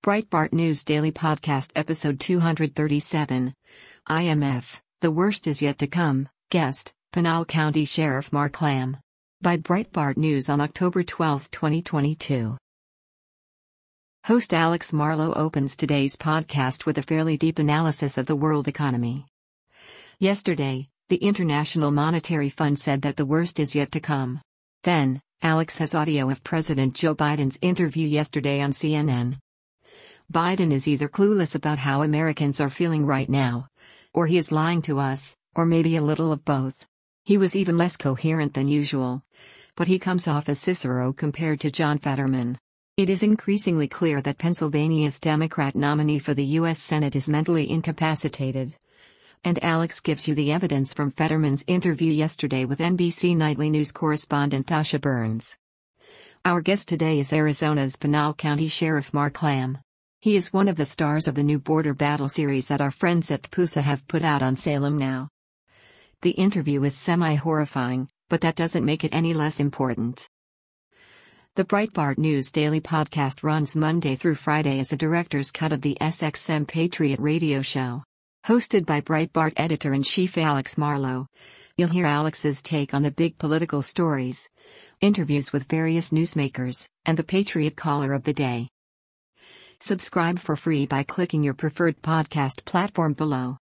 Breitbart News Daily Podcast Episode 237. IMF, the worst is yet to come. Guest, Pinal County Sheriff Mark Lamb. By Breitbart News on October 12, 2022. Host Alex Marlow opens today's podcast with a fairly deep analysis of the world economy. Yesterday, the International Monetary Fund said that the worst is yet to come. Then, Alex has audio of President Joe Biden's interview yesterday on CNN. Biden is either clueless about how Americans are feeling right now, or he is lying to us, or maybe a little of both. He was even less coherent than usual. But he comes off as Cicero compared to John Fetterman. It is increasingly clear that Pennsylvania's Democrat nominee for the U.S. Senate is mentally incapacitated. And Alex gives you the evidence from Fetterman's interview yesterday with NBC Nightly News correspondent Tasha Burns. Our guest today is Arizona's Pinal County Sheriff Mark Lamb. He is one of the stars of the new Border Battle series that our friends at PUSA have put out on Salem Now. The interview is semi-horrifying, but that doesn't make it any less important. The Breitbart News Daily Podcast runs Monday through Friday as a director's cut of the SXM Patriot radio show. Hosted by Breitbart editor-in-chief Alex Marlow, you'll hear Alex's take on the big political stories, interviews with various newsmakers, and the Patriot Caller of the Day. Subscribe for free by clicking your preferred podcast platform below.